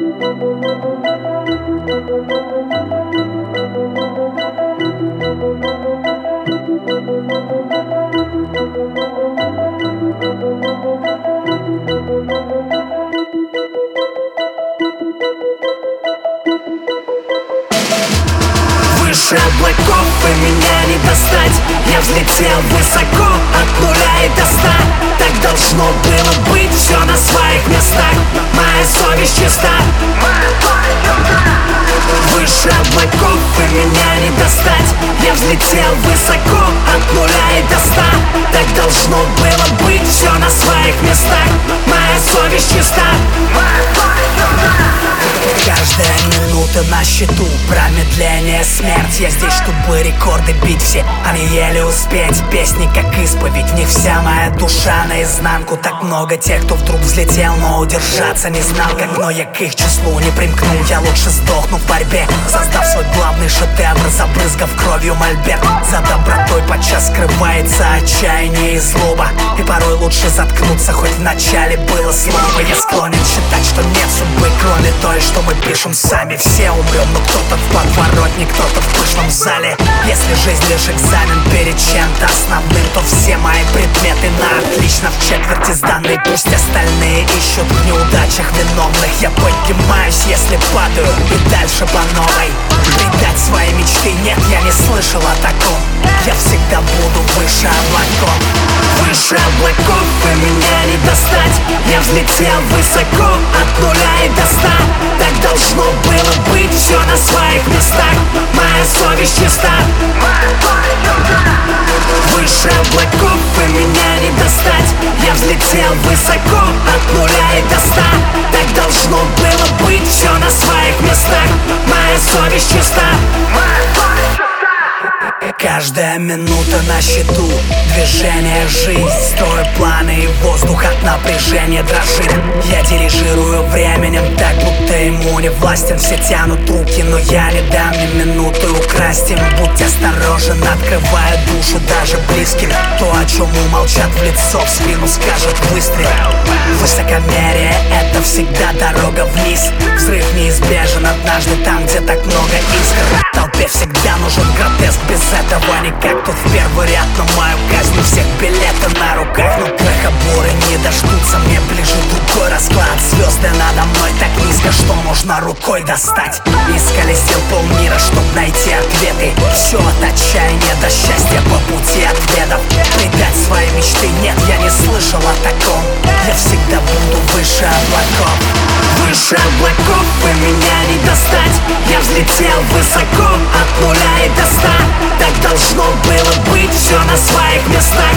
Выше облаков и меня не достать. Я взлетел высоко от нуля и до 100. Так должно было быть, все на своих местах. Моя совесть чиста. Выше облаков и меня не достать. Я взлетел высоко от нуля и до 100. Так должно было быть, все на своих местах. Моя совесть чиста. Каждая минута на счету, промедление смерть. Я здесь, чтобы рекорды бить все, а не еле успеть. Песни как исповедь, в них вся моя душа наизнанку. Так много тех, кто вдруг взлетел, но удержаться не знал как. Но я к их числу не примкнул, я лучше сдохну в борьбе, создав свой главный шедевр, забрызгав кровью мольберт. За добротой подчас скрывается отчаяние и злоба, и порой лучше заткнуться, хоть вначале было слово. Я склонен считать, что нет судьбы, кроме той, что мы пишем сами. Все умрем, но кто-то в подворотне, кто-то в пышном зале. Если жизнь лишь экзамен перед чем-то основным, то все мои предметы на отлично в четверти сданы. Пусть остальные ищут в неудачах виновных. Я поднимаюсь, если падаю, и дальше по новой. Предать свои мечты, нет, я не слышал о таком. Я всегда буду выше облаков. Выше облаков и меня не достать. Я взлетел высоко от нуля и до 100. Так должно было быть, все на своих местах. Моя совесть чиста. Выше облаков и меня не достать. Я взлетел высоко от нуля и до 100. Так должно было быть, все на своих местах. Моя совесть чиста. Каждая минута на счету, движение, жизнь. Строю планы и воздух от напряжения дрожит. Я дирижирую временем так, будто ему не властен. Все тянут руки, но я не дам ни минуты украсть им. Будь осторожен, открывая душу даже близким. То, о чем умолчат в лицо, в спину скажет выстрел. Высокомерие — это всегда дорога вниз. Взрыв неизбежен однажды там, где так много искр. Толпе всегда нужен гротеск, без этого никак. Тут в первый ряд на мою казнь, у всех билеты на руках. Но крохоборы не дождутся, мне ближе другой расклад. Звезды надо мной так низко, что можно рукой достать. Исколесил полмира, чтоб найти ответы. Все от отчаяния до счастья по пути ответов. Предать свои мечты, нет, я не слышал о таком. Я всегда буду выше облаков. Выше облаков и меня не достать. Я взлетел высоко от нуля и до 100. Так должно было быть, все на своих местах.